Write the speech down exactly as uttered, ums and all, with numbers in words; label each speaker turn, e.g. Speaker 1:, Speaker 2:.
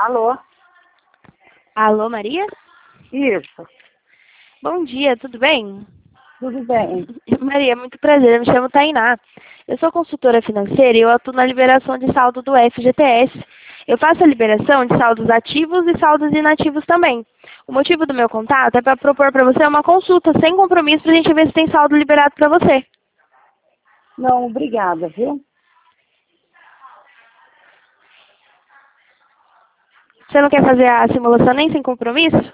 Speaker 1: Alô?
Speaker 2: Alô, Maria?
Speaker 1: Isso,
Speaker 2: Bom dia, tudo bem?
Speaker 1: tudo bem.
Speaker 2: Maria, muito prazer, eu me chamo Tainá. Eu sou consultora financeira e eu atuo na liberação de saldo do F G T S. Eu faço a liberação de saldos ativos e saldos inativos também. O motivo do meu contato é para propor para você uma consulta sem compromisso para a gente ver se tem saldo liberado para você.
Speaker 1: Não, obrigada, viu?
Speaker 2: Você não quer fazer a simulação nem sem compromisso?